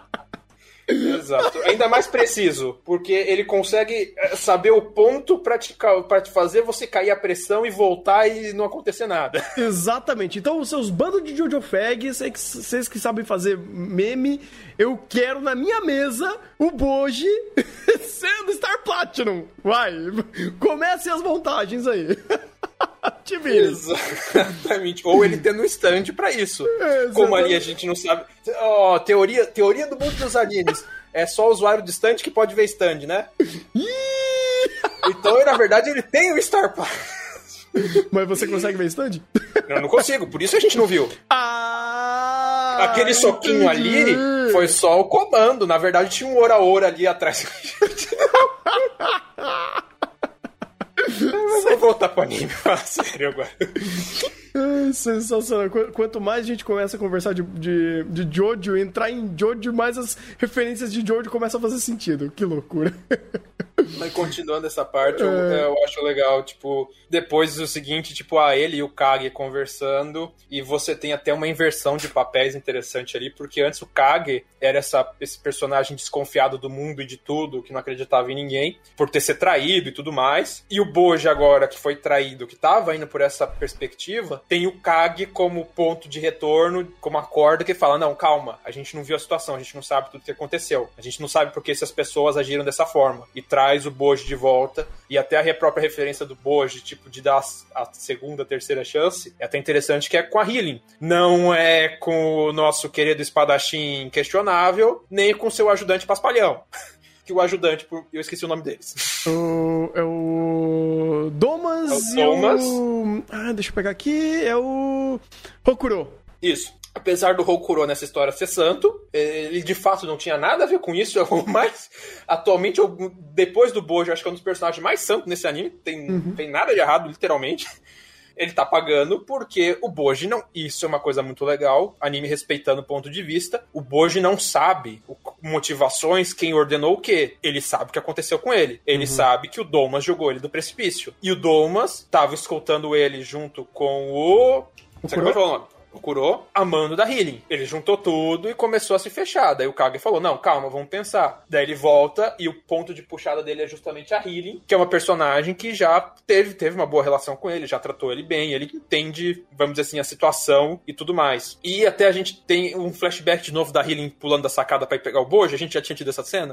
Ainda mais preciso, porque ele consegue saber o ponto pra te fazer você cair a pressão e voltar e não acontecer nada. Exatamente. Então, os seus bandos de Jojo Fag, vocês que sabem fazer meme, eu quero na minha mesa o Boji sendo Star Platinum. Vai, comecem as montagens aí. Exatamente. Ou ele tendo um stand pra isso. Como ali a gente não sabe. Teoria do mundo dos animes. É só o usuário de stand que pode ver stand, né? Então, na verdade, ele tem o Star Pass. Mas você consegue ver stand? Eu não consigo, por isso a gente não viu. Aquele soquinho ali foi só o comando. Na verdade, tinha um ora ali atrás. Vou voltar pro anime, fala sério agora. Sensacional. Quanto mais a gente começa a conversar de Jojo, entrar em Jojo, mais as referências de Jojo começam a fazer sentido. Que loucura. Mas continuando essa parte, eu acho legal, tipo, depois o seguinte, tipo, ele e o Kage conversando, e você tem até uma inversão de papéis interessante ali, porque antes o Kage era esse personagem desconfiado do mundo e de tudo, que não acreditava em ninguém, por ter sido traído e tudo mais, e o Boji agora, que foi traído, que tava indo por essa perspectiva, tem o Kage como ponto de retorno, como a corda que fala, não, calma, a gente não viu a situação, a gente não sabe tudo que aconteceu, a gente não sabe porque essas pessoas agiram dessa forma, e traz o Boji de volta, e até a própria referência do Boji, tipo, de dar a segunda, terceira chance, é até interessante que é com a Healing. Não é com o nosso querido espadachim questionável, nem com seu ajudante paspalhão. Que o ajudante, eu esqueci o nome deles. É o Domas e o... deixa eu pegar aqui, é o Hokuro. Isso. Apesar do Hokuro nessa história ser santo, ele de fato não tinha nada a ver com isso, mas atualmente, depois do Boji, acho que é um dos personagens mais santos nesse anime, tem nada de errado, literalmente. Ele tá pagando porque o Boji não... Isso é uma coisa muito legal, anime respeitando o ponto de vista. O Boji não sabe motivações, quem ordenou o quê. Ele sabe o que aconteceu com ele. Ele sabe que o Domas jogou ele do precipício. E o Domas tava escoltando ele junto com o... Você acabou de falar o nome? Procurou a mando da Healing. Ele juntou tudo e começou a se fechar. Daí o Kage falou, não, calma, vamos pensar. Daí ele volta e o ponto de puxada dele é justamente a Healing, que é uma personagem que já teve uma boa relação com ele, já tratou ele bem, ele entende, vamos dizer assim, a situação e tudo mais. E até a gente tem um flashback de novo da Healing pulando da sacada pra ir pegar o Boji. A gente já tinha tido essa cena?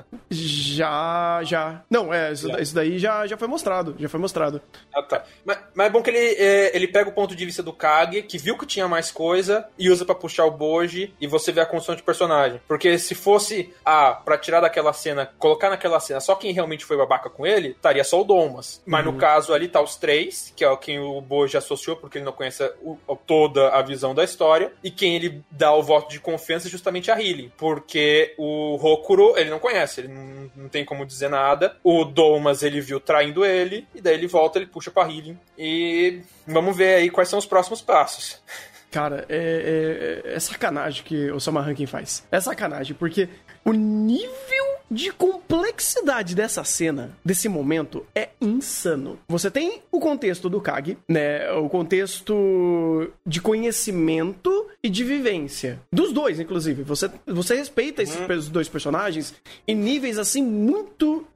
Já. Não, isso daí já foi mostrado. Ah, tá. Mas é bom que ele pega o ponto de vista do Kage, que viu que tinha mais coisa, coisa e usa pra puxar o Boji e você vê a construção de personagem. Porque se fosse, pra tirar daquela cena, colocar naquela cena só quem realmente foi babaca com ele, estaria só o Domas. Mas no caso ali tá os três, que é quem o Boji associou, porque ele não conhece toda a visão da história, e quem ele dá o voto de confiança é justamente a Hylian, porque o Hokuro ele não conhece, ele não tem como dizer nada. O Domas ele viu traindo ele, e daí ele volta, ele puxa pra Hylian, e vamos ver aí quais são os próximos passos. Cara, é sacanagem que o Samar Rankin faz. É sacanagem, porque o nível de complexidade dessa cena, desse momento, é insano. Você tem o contexto do Kage, né? O contexto de conhecimento e de vivência. Dos dois, inclusive. Você respeita esses dois personagens em níveis, assim, muito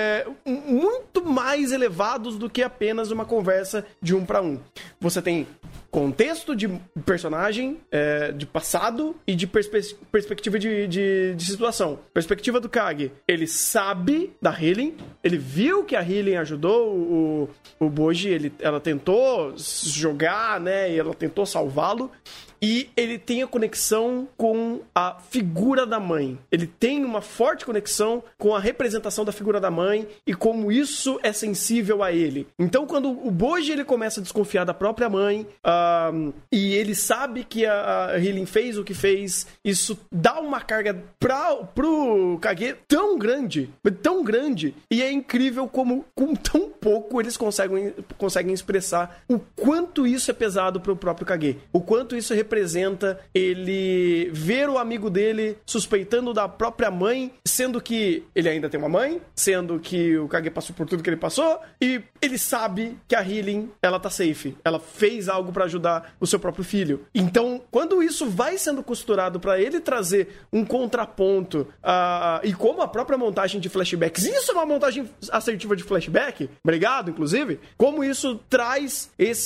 mais elevados do que apenas uma conversa de 1 para 1. Você tem contexto de personagem, de passado e de perspectiva de situação. Perspectiva do Kage. Ele sabe da Hylian, ele viu que a Hylian ajudou o Boji, ela tentou jogar, né, e ela tentou salvá-lo. E ele tem a conexão com a figura da mãe. Ele tem uma forte conexão com a representação da figura da mãe e como isso é sensível a ele. Então, quando o Boji ele começa a desconfiar da própria mãe, e ele sabe que a Hylian fez o que fez, isso dá uma carga pro Kage tão grande, e é incrível como com tão pouco eles conseguem expressar o quanto isso é pesado pro próprio Kage, o quanto isso representa ele ver o amigo dele suspeitando da própria mãe, sendo que ele ainda tem uma mãe, sendo que o Kage passou por tudo que ele passou, e ele sabe que a Hylian, ela tá safe, ela fez algo pra ajudar o seu próprio filho. Então, quando isso vai sendo costurado pra ele trazer um contraponto, e como a própria montagem de flashbacks, isso é uma montagem assertiva de flashback, obrigado, inclusive, como isso traz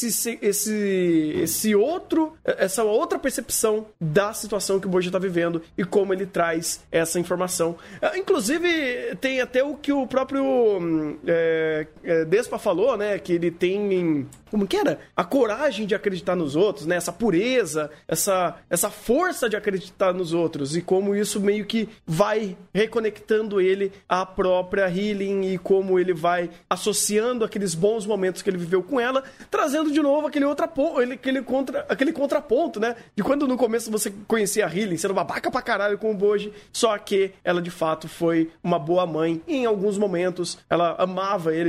essa outra percepção da situação que o Boji tá vivendo e como ele traz essa informação. Inclusive, tem até o que o próprio Despa falou, né? Que ele tem... Como que era? A coragem de acreditar nos outros, né? Essa pureza, essa força de acreditar nos outros. E como isso meio que vai reconectando ele à própria Hylian e como ele vai associando aqueles bons momentos que ele viveu com ela, trazendo de novo aquele contraponto, né? De quando no começo você conhecia a Hylian sendo babaca pra caralho com o Boji, só que ela de fato foi uma boa mãe. E em alguns momentos ela amava ele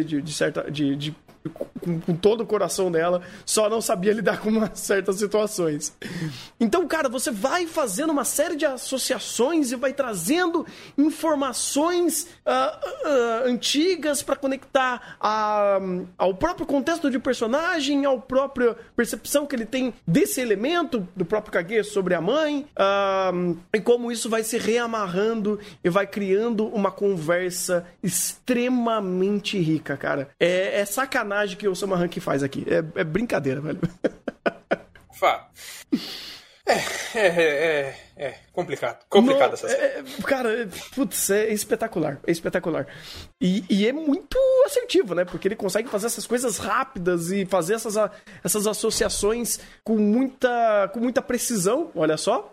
com todo o coração dela, só não sabia lidar com certas situações. Então, cara, você vai fazendo uma série de associações e vai trazendo informações antigas pra conectar ao próprio contexto de personagem, ao próprio percepção que ele tem desse elemento do próprio Kage sobre a mãe, e como isso vai se reamarrando e vai criando uma conversa extremamente rica, cara. É sacanagem que o Samar Rankin faz aqui. É brincadeira, velho. Fato. Complicado. Complicado essa cena. Cara, putz, é espetacular. É espetacular. E é muito assertivo, né? Porque ele consegue fazer essas coisas rápidas e fazer essas associações com muita precisão, olha só.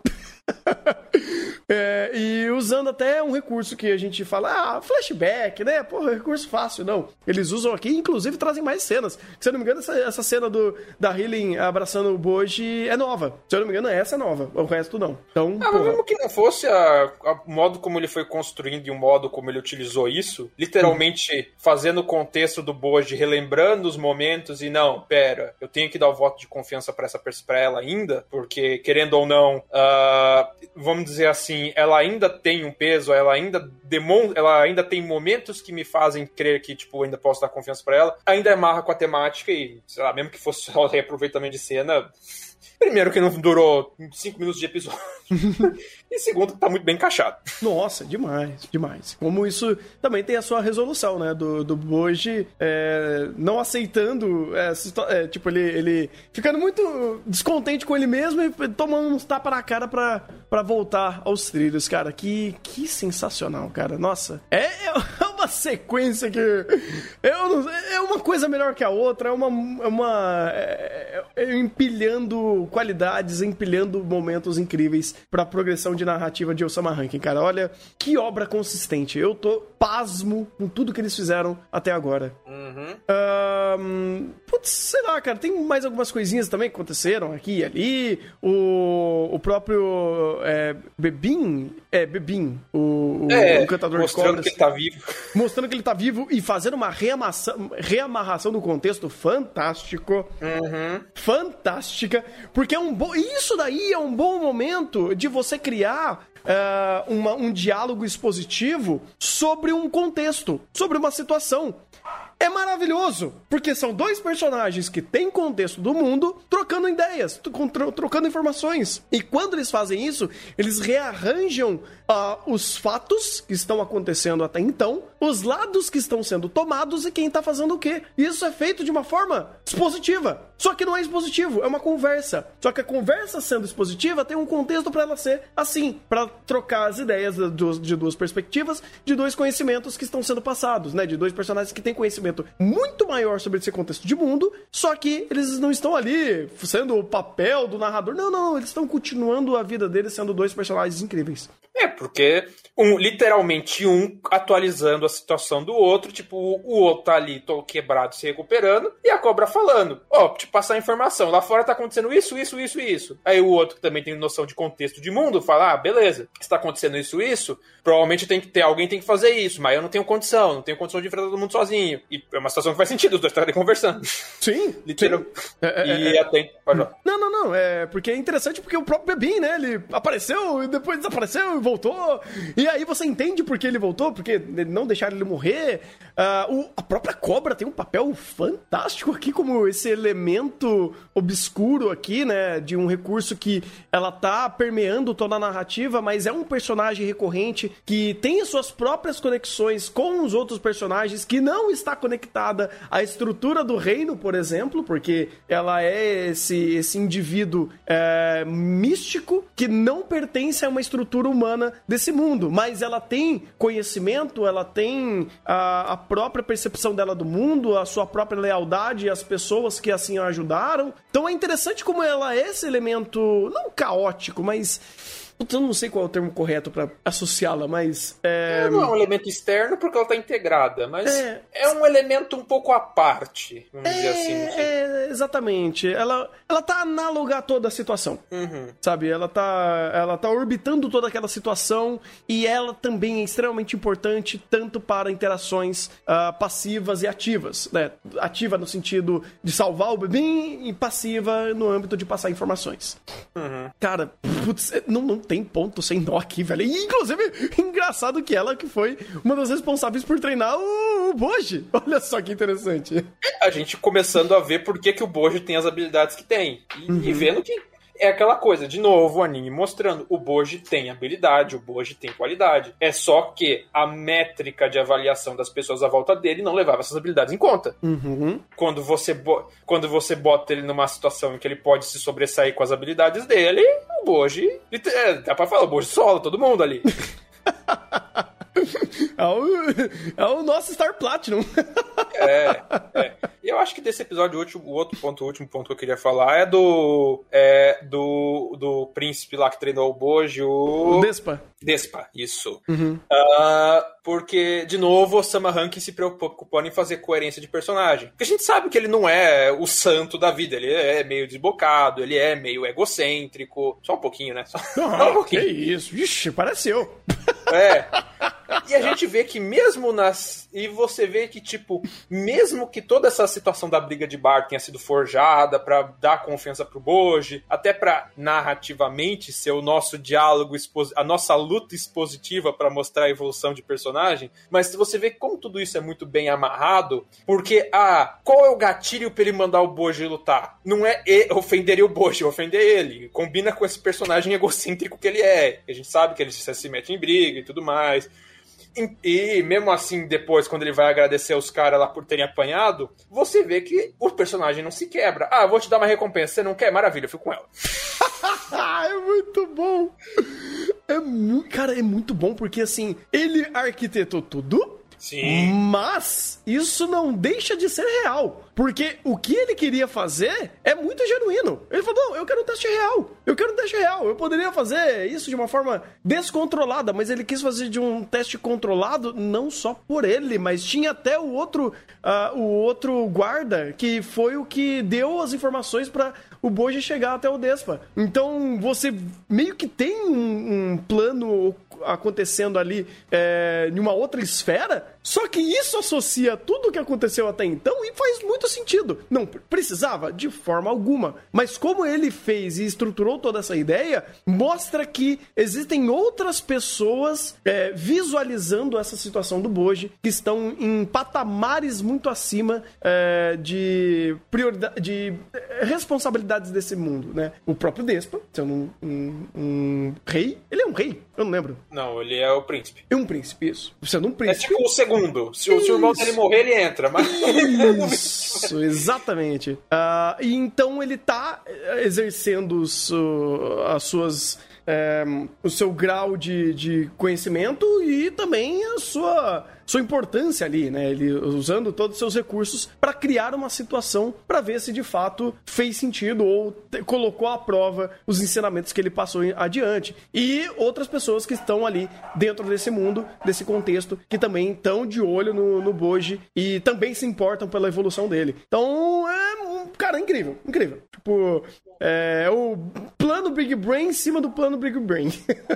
E usando até um recurso que a gente fala, flashback, né? Porra, recurso fácil, não. Eles usam aqui, inclusive trazem mais cenas. Se eu não me engano, essa cena da Hylian abraçando o Boji é nova. Se eu não me engano, essa é nova. O resto não. Então, mas mesmo que não fosse o modo como ele foi construindo e o modo como ele utilizou isso, literalmente fazendo o contexto do Boji, relembrando os momentos e não, pera, eu tenho que dar o voto de confiança pra ela ainda, porque, querendo ou não, vamos dizer assim, ela ainda tem um peso, ela ainda tem momentos que me fazem crer que, tipo, ainda posso dar confiança pra ela, ainda amarra com a temática e, sei lá, mesmo que fosse só reaproveitamento de cena, primeiro que não durou 5 minutos de episódio, e segundo que tá muito bem encaixado. Nossa, demais. Como isso também tem a sua resolução, né, do Boji não aceitando, tipo, ele ficando muito descontente com ele mesmo e tomando uns tapas na cara pra voltar aos trilhos, cara. Que sensacional, cara. Nossa, é uma uma sequência que... é uma coisa melhor que a outra, empilhando qualidades, empilhando momentos incríveis pra progressão de narrativa de Osama Rankin, cara. Olha, que obra consistente. Eu tô pasmo com tudo que eles fizeram até agora. Putz, sei lá, cara, tem mais algumas coisinhas também que aconteceram aqui e ali. O próprio Bebin, o cantador de cobras. Mostrando que ele tá vivo. Mostrando que ele tá vivo e fazendo uma reamarração do contexto fantástico. Fantástica. Porque isso daí é um bom momento de você criar um diálogo expositivo sobre um contexto, sobre uma situação. É maravilhoso, porque são dois personagens que têm contexto do mundo trocando ideias, trocando informações. E quando eles fazem isso, eles rearranjam os fatos que estão acontecendo até então, os lados que estão sendo tomados e quem tá fazendo o quê. E isso é feito de uma forma expositiva. Só que não é expositivo, é uma conversa. Só que a conversa sendo expositiva tem um contexto para ela ser assim, para trocar as ideias de duas perspectivas, de dois conhecimentos que estão sendo passados, né? De dois personagens que têm conhecimento muito maior sobre esse contexto de mundo, só que eles não estão ali sendo o papel do narrador. Não, eles estão continuando a vida deles sendo dois personagens incríveis. Porque literalmente um atualizando a situação do outro, tipo, o outro tá ali todo quebrado, se recuperando, e a cobra falando, te passar a informação, lá fora tá acontecendo isso. Aí o outro que também tem noção de contexto de mundo, fala, beleza, está acontecendo isso, provavelmente alguém tem que fazer isso, mas eu não tenho condição de enfrentar todo mundo sozinho. E é uma situação que faz sentido, os dois estarem conversando. Sim. Literalmente. Não, porque é interessante porque o próprio Bebin, né, ele apareceu e depois desapareceu e voltou. E aí você entende por que ele voltou, porque não deixaram ele morrer. A própria cobra tem um papel fantástico aqui como esse elemento obscuro aqui, né, de um recurso que ela tá permeando toda a narrativa, mas é um personagem recorrente que tem as suas próprias conexões com os outros personagens, que não está conectada à estrutura do reino, por exemplo, porque ela é esse indivíduo místico que não pertence a uma estrutura humana desse mundo, mas ela tem conhecimento, ela tem a própria percepção dela do mundo, a sua própria lealdade às pessoas que assim a ajudaram. Então é interessante como ela é esse elemento, não caótico, mas... Eu não sei qual é o termo correto pra associá-la, mas... Não é um elemento externo porque ela tá integrada, mas é um elemento um pouco à parte, vamos dizer assim. Exatamente. Ela tá análoga a toda a situação, sabe? Ela tá orbitando toda aquela situação e ela também é extremamente importante tanto para interações passivas e ativas, né? Ativa no sentido de salvar o bebê e passiva no âmbito de passar informações. Cara, putz, não tem ponto sem nó aqui, velho. E, inclusive, engraçado que ela que foi uma das responsáveis por treinar o Boji. Olha só que interessante. A gente começando a ver por que o Boji tem as habilidades que tem. E vendo que é aquela coisa, de novo, o anime mostrando, o Boji tem habilidade, o Boji tem qualidade. É só que a métrica de avaliação das pessoas à volta dele não levava essas habilidades em conta. Quando você bota ele numa situação em que ele pode se sobressair com as habilidades dele, o Boji, dá pra falar, o Boji sola todo mundo ali. É o nosso Star Platinum. E eu acho que desse episódio, o último ponto que eu queria falar é do príncipe lá que treinou o Boji, o Despa, isso. Porque, de novo, o Osama Rankin se preocupando em fazer coerência de personagem. Porque a gente sabe que ele não é o santo da vida, ele é meio desbocado, ele é meio egocêntrico. Só um pouquinho, né? Só um pouquinho. Que isso? Ixi, pareceu. E a gente vê que E você vê que, tipo, mesmo que toda essa situação da briga de bar tenha sido forjada pra dar confiança pro Boji, até pra narrativamente ser o nosso diálogo, a nossa luta expositiva pra mostrar a evolução de personagem, mas você vê como tudo isso é muito bem amarrado, porque, qual é o gatilho pra ele mandar o Boji lutar? Não é ofender o Boji, ofender ele. Combina com esse personagem egocêntrico que ele é. A gente sabe que ele se mete em briga e tudo mais. E mesmo assim, depois, quando ele vai agradecer os caras lá por terem apanhado, você vê que o personagem não se quebra. Vou te dar uma recompensa, você não quer? Maravilha, eu fico com ela. É muito bom. Cara, é muito bom porque, assim, ele arquitetou tudo. Sim. Mas isso não deixa de ser real. Porque o que ele queria fazer é muito genuíno. Ele falou, não, eu quero um teste real. Eu poderia fazer isso de uma forma descontrolada, mas ele quis fazer de um teste controlado, não só por ele, mas tinha até o outro guarda, que foi o que deu as informações para o Boji chegar até o Despa. Então, você meio que tem um plano acontecendo ali em uma outra esfera, só que isso associa tudo o que aconteceu até então e faz muito sentido. Não precisava? De forma alguma. Mas como ele fez e estruturou toda essa ideia, mostra que existem outras pessoas visualizando essa situação do Boji, que estão em patamares muito acima de responsabilidades desse mundo, né? O próprio Despa, sendo um rei, ele é um rei, eu não lembro. Não, ele é o príncipe. É um príncipe, isso. Sendo um príncipe. É tipo o segundo. Se o irmão dele morrer, ele entra. Mas... Isso, exatamente. E então ele tá exercendo o seu grau de conhecimento e também a sua importância ali, né? Ele usando todos os seus recursos para criar uma situação para ver se de fato fez sentido ou colocou à prova os ensinamentos que ele passou adiante. E outras pessoas que estão ali dentro desse mundo, desse contexto, que também estão de olho no Boji e também se importam pela evolução dele. Então, cara, incrível. Tipo, é o plano Big Brain em cima do plano Big Brain.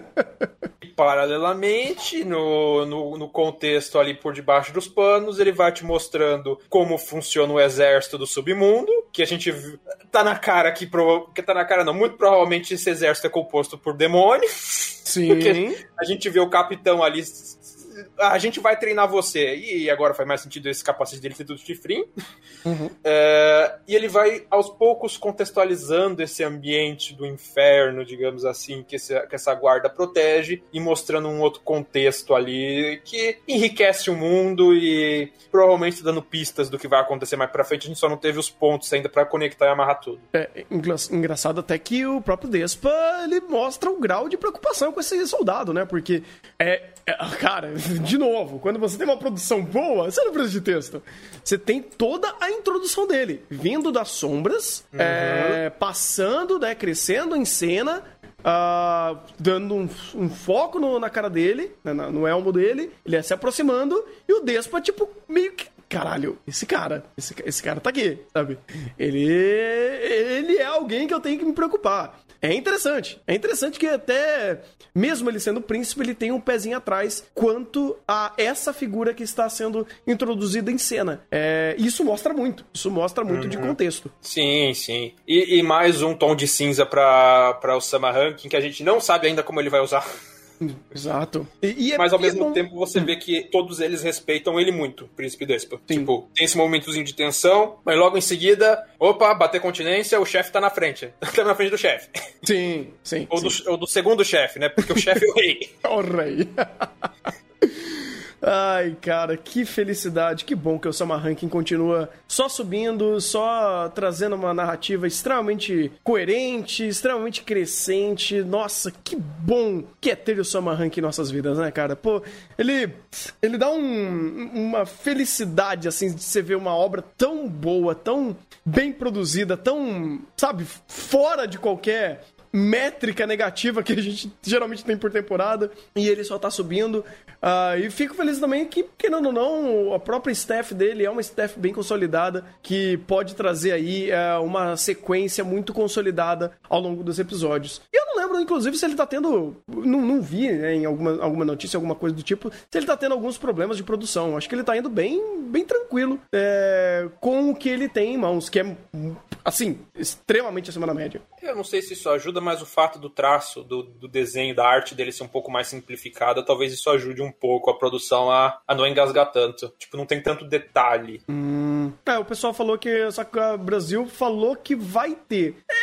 Paralelamente, no contexto ali por debaixo dos panos, ele vai te mostrando como funciona o exército do submundo, que a gente tá na cara muito provavelmente esse exército é composto por demônios. Sim. Porque a gente vê o capitão ali, a gente vai treinar você. E agora faz mais sentido esse capacete dele ter tudo chifrinho. Uhum. E ele vai, aos poucos, contextualizando esse ambiente do inferno, digamos assim, que essa guarda protege, e mostrando um outro contexto ali que enriquece o mundo e provavelmente dando pistas do que vai acontecer mais pra frente. A gente só não teve os pontos ainda pra conectar e amarrar tudo. Engraçado até que o próprio Despa, ele mostra um grau de preocupação com esse soldado, né? Porque, cara, de novo, quando você tem uma produção boa, você não precisa de texto. Você tem toda a introdução dele, vindo das sombras, passando, né, crescendo em cena, dando um foco na cara dele, no elmo dele, ele ia se aproximando, e o Despa, tipo, meio que, caralho, esse cara tá aqui, sabe? Ele é alguém que eu tenho que me preocupar. É interessante que até, mesmo ele sendo príncipe, ele tem um pezinho atrás quanto a essa figura que está sendo introduzida em cena. Isso mostra muito de contexto. Sim. E mais um tom de cinza para o Sama Ranking, que a gente não sabe ainda como ele vai usar. Exato. Mas ao mesmo tempo você vê que todos eles respeitam ele muito, o Príncipe Despa. Sim. Tipo, tem esse momentozinho de tensão, mas logo em seguida, bater continência, o chefe tá na frente. Tá na frente do chefe. Sim. Ou do segundo chefe, né? Porque o chefe é o rei. O rei. Ai, cara, que felicidade, que bom que o Sama Ranking continua só subindo, só trazendo uma narrativa extremamente coerente, extremamente crescente. Nossa, que bom que é ter o Sama Ranking em nossas vidas, né, cara? Pô, ele dá uma felicidade, assim, de você ver uma obra tão boa, tão bem produzida, tão, sabe, fora de qualquer métrica negativa que a gente geralmente tem por temporada, e ele só tá subindo. E fico feliz também que, querendo ou não, a própria staff dele é uma staff bem consolidada, que pode trazer aí uma sequência muito consolidada ao longo dos episódios. E eu não lembro, inclusive, se ele tá tendo... Não vi, né, em alguma notícia, alguma coisa do tipo, se ele tá tendo alguns problemas de produção. Acho que ele tá indo bem tranquilo com o que ele tem em mãos, que é, assim, extremamente acima da média. Eu não sei se isso ajuda, mas o fato do traço, do desenho, da arte dele ser um pouco mais simplificada, talvez isso ajude um pouco a produção a não engasgar tanto. Tipo, não tem tanto detalhe. O pessoal falou que... Só que o Brasil falou que vai ter.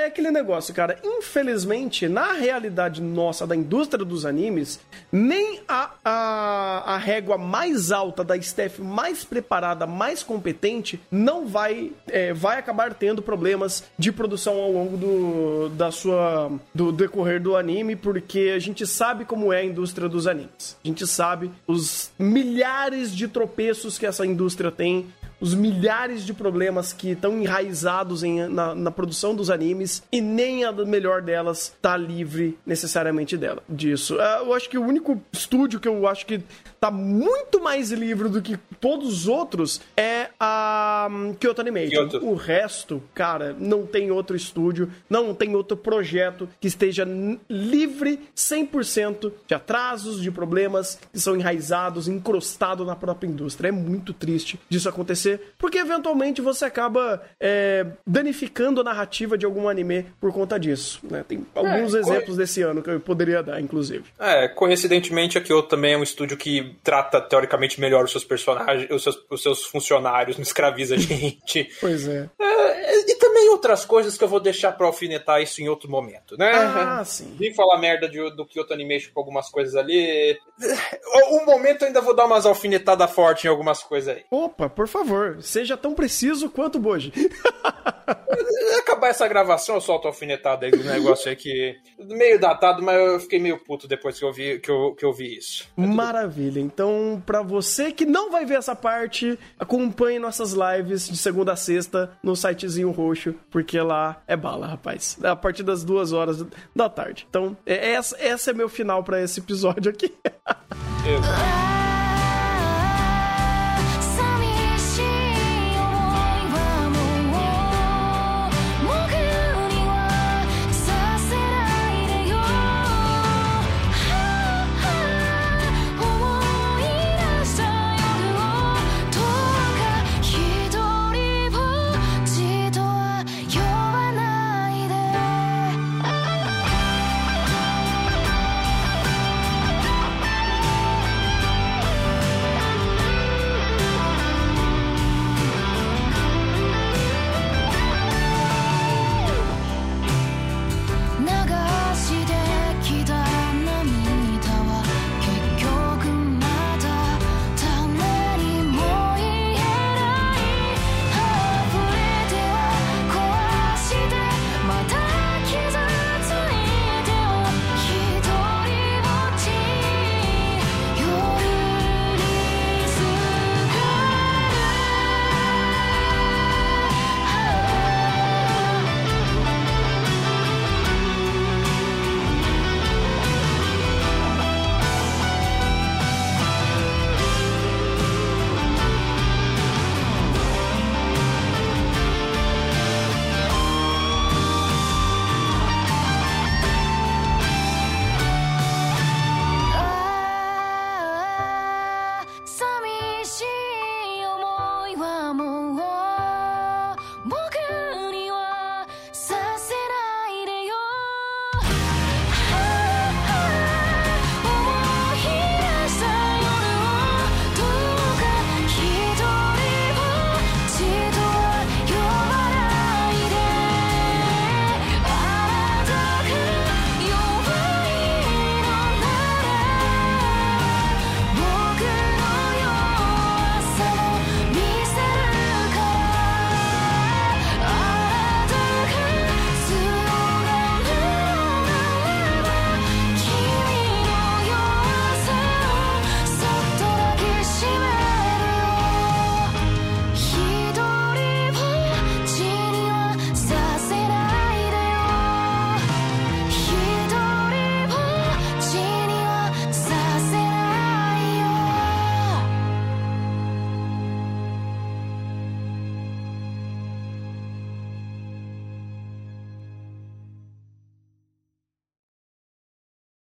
é aquele negócio, cara. Infelizmente, na realidade nossa, da indústria dos animes, nem a régua mais alta da staff mais preparada, mais competente, não vai acabar tendo problemas de produção ao longo do decorrer do anime, porque a gente sabe como é a indústria dos animes. A gente sabe os milhares de tropeços que essa indústria tem, os milhares de problemas que estão enraizados na produção dos animes, e nem a melhor delas tá livre necessariamente disso. Eu acho que o único estúdio que eu acho que tá muito mais livre do que todos os outros é a Kyoto Animation. O resto, cara, não tem outro estúdio, não tem outro projeto que esteja livre 100% de atrasos, de problemas que são enraizados, encrostados na própria indústria. É muito triste disso acontecer, porque eventualmente você acaba danificando a narrativa de algum anime por conta disso, né? Tem alguns exemplos desse ano que eu poderia dar, inclusive. Coincidentemente, a Kyoto também é um estúdio que trata teoricamente melhor os seus personagens, os seus funcionários, não escraviza a gente. Pois é. E também outras coisas que eu vou deixar pra alfinetar isso em outro momento, né? Sim. Vim falar merda do Kyoto Animation com algumas coisas ali. Um momento eu ainda vou dar umas alfinetadas fortes em algumas coisas aí. Opa, por favor, seja tão preciso quanto o Boji. Acabar essa gravação, eu solto a alfinetada aí do negócio aí que... meio datado, mas eu fiquei meio puto depois que eu vi isso. Maravilha. Então, pra você que não vai ver essa parte, acompanhe nossas lives de segunda a sexta no sitezinho roxo, porque lá é bala, rapaz. A partir das 2 horas da tarde. Então, essa é meu final pra esse episódio aqui.